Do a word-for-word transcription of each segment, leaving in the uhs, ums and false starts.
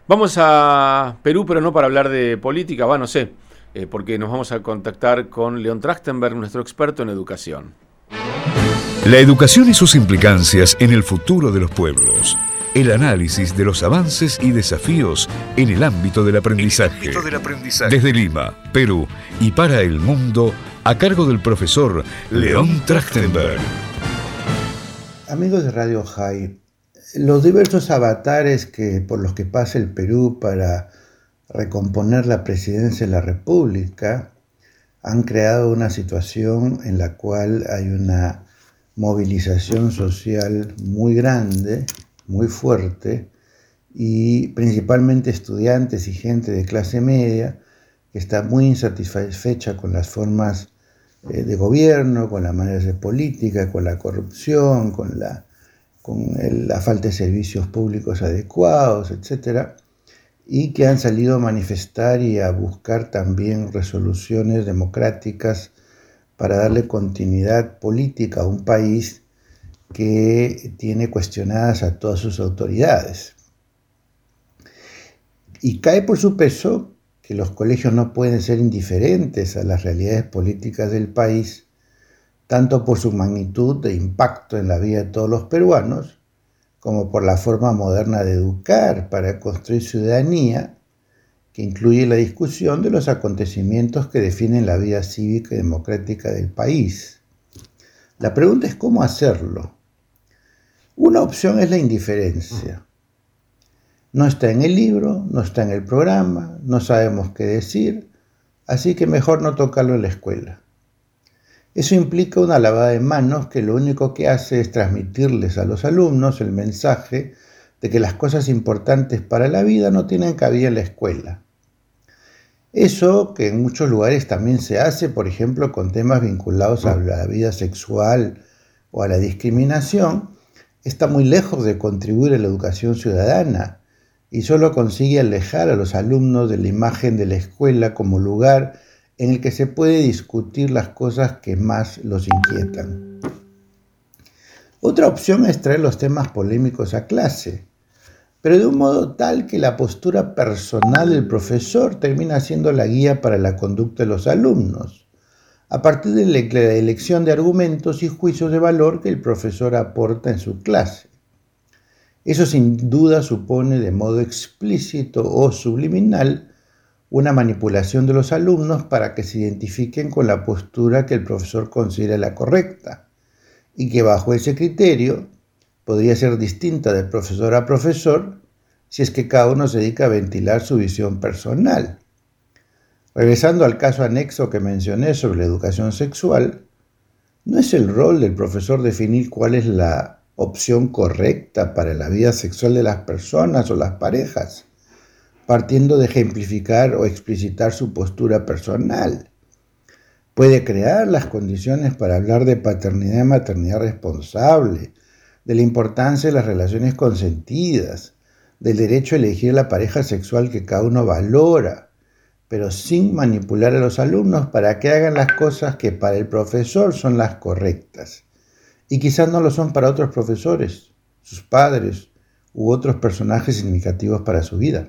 Vamos a Perú, pero no para hablar de política, va, no sé, eh, porque nos vamos a contactar con León Trachtenberg, nuestro experto en educación. La educación y sus implicancias en el futuro de los pueblos. El análisis de los avances y desafíos en el ámbito del aprendizaje. Ámbito del aprendizaje. Desde Lima, Perú y para el mundo, a cargo del profesor León Trachtenberg. Amigos de Radio High, los diversos avatares que, por los que pasa el Perú para recomponer la presidencia de la República han creado una situación en la cual hay una movilización social muy grande, muy fuerte, y principalmente estudiantes y gente de clase media que está muy insatisfecha con las formas eh, de gobierno, con la manera de hacer política, con la corrupción, con la con el, la falta de servicios públicos adecuados, etcétera, y que han salido a manifestar y a buscar también resoluciones democráticas para darle continuidad política a un país que tiene cuestionadas a todas sus autoridades. Y cae por su peso que los colegios no pueden ser indiferentes a las realidades políticas del país, tanto por su magnitud de impacto en la vida de todos los peruanos, como por la forma moderna de educar para construir ciudadanía, que incluye la discusión de los acontecimientos que definen la vida cívica y democrática del país. La pregunta es cómo hacerlo. Una opción es la indiferencia. No está en el libro, no está en el programa, no sabemos qué decir, así que mejor no tocarlo en la escuela. Eso implica una lavada de manos que lo único que hace es transmitirles a los alumnos el mensaje de que las cosas importantes para la vida no tienen cabida en la escuela. Eso que en muchos lugares también se hace, por ejemplo, con temas vinculados a la vida sexual o a la discriminación, está muy lejos de contribuir a la educación ciudadana y solo consigue alejar a los alumnos de la imagen de la escuela como lugar en el que se puede discutir las cosas que más los inquietan. Otra opción es traer los temas polémicos a clase, pero de un modo tal que la postura personal del profesor termina siendo la guía para la conducta de los alumnos, a partir de la elección de argumentos y juicios de valor que el profesor aporta en su clase. Eso sin duda supone de modo explícito o subliminal una manipulación de los alumnos para que se identifiquen con la postura que el profesor considera la correcta y que bajo ese criterio podría ser distinta de profesor a profesor si es que cada uno se dedica a ventilar su visión personal. Regresando al caso anexo que mencioné sobre la educación sexual, no es el rol del profesor definir cuál es la opción correcta para la vida sexual de las personas o las parejas, partiendo de ejemplificar o explicitar su postura personal. Puede crear las condiciones para hablar de paternidad y maternidad responsable, de la importancia de las relaciones consentidas, del derecho a elegir la pareja sexual que cada uno valora, pero sin manipular a los alumnos para que hagan las cosas que para el profesor son las correctas, y quizás no lo son para otros profesores, sus padres u otros personajes significativos para su vida.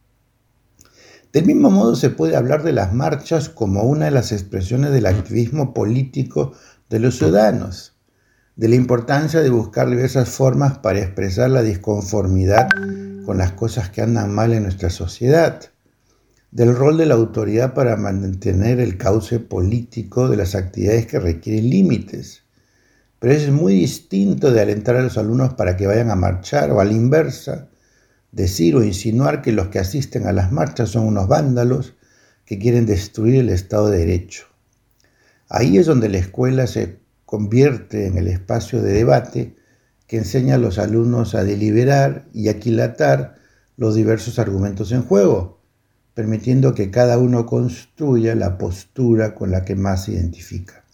Del mismo modo se puede hablar de las marchas como una de las expresiones del activismo político de los ciudadanos, de la importancia de buscar diversas formas para expresar la disconformidad con las cosas que andan mal en nuestra sociedad, del rol de la autoridad para mantener el cauce político de las actividades que requieren límites. Pero eso es muy distinto de alentar a los alumnos para que vayan a marchar o a la inversa, decir o insinuar que los que asisten a las marchas son unos vándalos que quieren destruir el Estado de Derecho. Ahí es donde la escuela se convierte en el espacio de debate que enseña a los alumnos a deliberar y aquilatar los diversos argumentos en juego, permitiendo que cada uno construya la postura con la que más se identifica.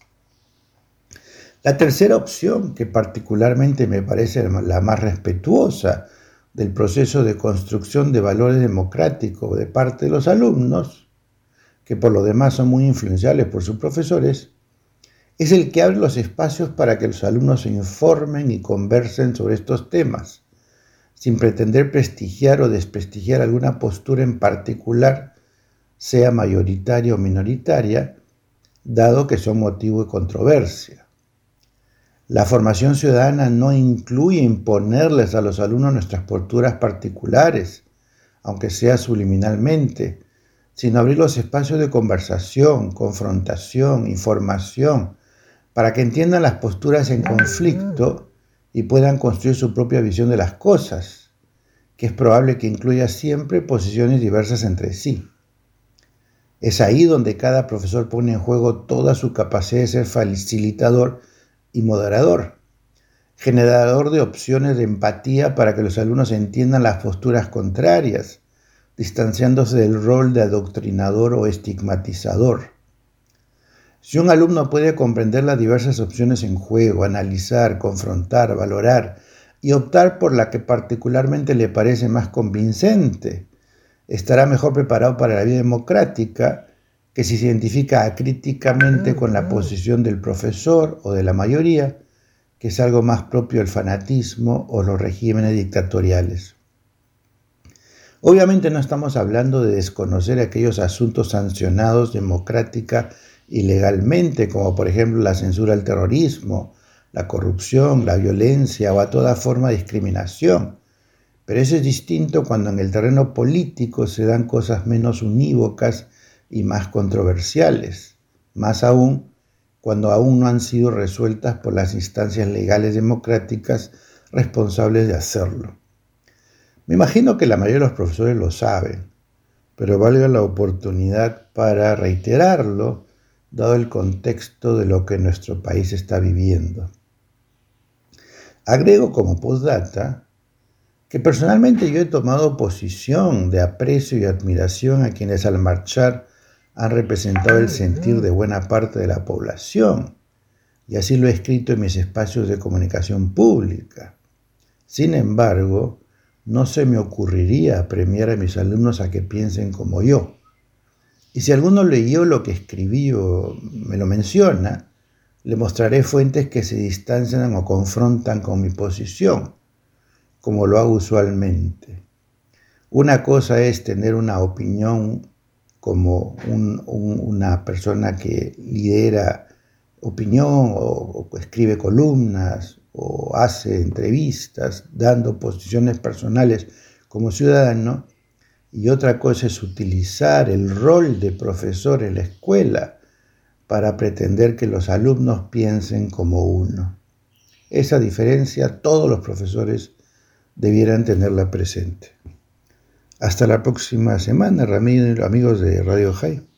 La tercera opción, que particularmente me parece la más respetuosa del proceso de construcción de valores democráticos de parte de los alumnos, que por lo demás son muy influenciables por sus profesores, es el que abre los espacios para que los alumnos se informen y conversen sobre estos temas, sin pretender prestigiar o desprestigiar alguna postura en particular, sea mayoritaria o minoritaria, dado que son motivo de controversia. La formación ciudadana no incluye imponerles a los alumnos nuestras posturas particulares, aunque sea subliminalmente, sino abrir los espacios de conversación, confrontación, información, para que entiendan las posturas en conflicto y puedan construir su propia visión de las cosas, que es probable que incluya siempre posiciones diversas entre sí. Es ahí donde cada profesor pone en juego toda su capacidad de ser facilitador y moderador, generador de opciones de empatía para que los alumnos entiendan las posturas contrarias, distanciándose del rol de adoctrinador o estigmatizador. Si un alumno puede comprender las diversas opciones en juego, analizar, confrontar, valorar y optar por la que particularmente le parece más convincente, estará mejor preparado para la vida democrática que si se identifica acríticamente con la posición del profesor o de la mayoría, que es algo más propio del fanatismo o los regímenes dictatoriales. Obviamente no estamos hablando de desconocer aquellos asuntos sancionados democrática y legalmente, como por ejemplo la censura al terrorismo, la corrupción, la violencia o a toda forma de discriminación. Pero eso es distinto cuando en el terreno político se dan cosas menos unívocas y más controversiales, más aún cuando aún no han sido resueltas por las instancias legales democráticas responsables de hacerlo. Me imagino que la mayoría de los profesores lo saben, pero valga la oportunidad para reiterarlo, dado el contexto de lo que nuestro país está viviendo. Agrego como postdata que personalmente yo he tomado posición de aprecio y admiración a quienes al marchar han representado el sentir de buena parte de la población, y así lo he escrito en mis espacios de comunicación pública. Sin embargo, no se me ocurriría premiar a mis alumnos a que piensen como yo. Y si alguno leyó lo que escribí o me lo menciona, le mostraré fuentes que se distancian o confrontan con mi posición, como lo hago usualmente. Una cosa es tener una opinión como un, un, una persona que lidera opinión o, o escribe columnas o hace entrevistas dando posiciones personales como ciudadano, y otra cosa es utilizar el rol de profesor en la escuela para pretender que los alumnos piensen como uno. Esa diferencia todos los profesores debieran tenerla presente. Hasta la próxima semana, amigos de Radio High.